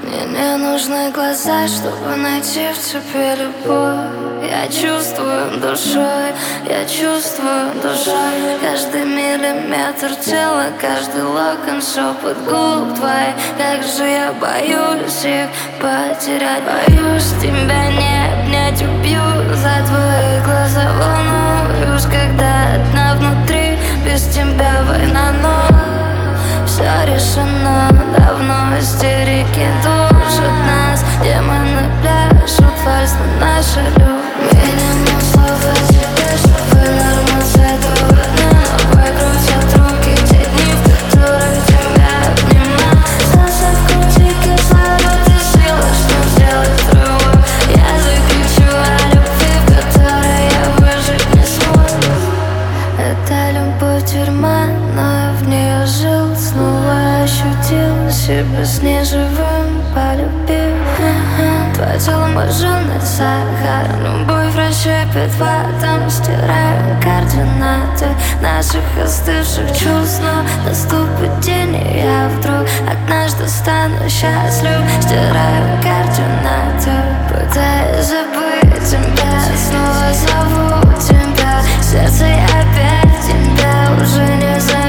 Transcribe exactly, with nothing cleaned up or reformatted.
Мне не нужны глаза, чтобы найти в тебе любовь. Я чувствую душой, я чувствую душой каждый миллиметр тела, каждый локон, шепот губ твоих. Как же я боюсь их потерять. Боюсь тебя не обнять, убью за твои глаза. Волнуюсь, когда одна внутри, без тебя война, но все решено давно. Истерики душат нас, демоны пляшут вальс на нашей любви. Минимум слов о тебе, чтобы нормально цветут. Новой крутят руки те дни, в которых тебя обнимаю. Солнце в груди, кислород и сила, что сделать рывок. Я закричу о любви, в которой я выжить не смог. Это любовь тюрьма, но я в нее жил. Снова ощутил себя с неживым, полюбил. Твое тело маженное сахаром, любовь расщепит в атом. Стираем координаты наших остывших чувств, но наступит день, и я вдруг однажды стану счастлив. Стираем координаты, пытаясь забыть тебя. Снова зову тебя, сердце я опять тебя уже не знаю.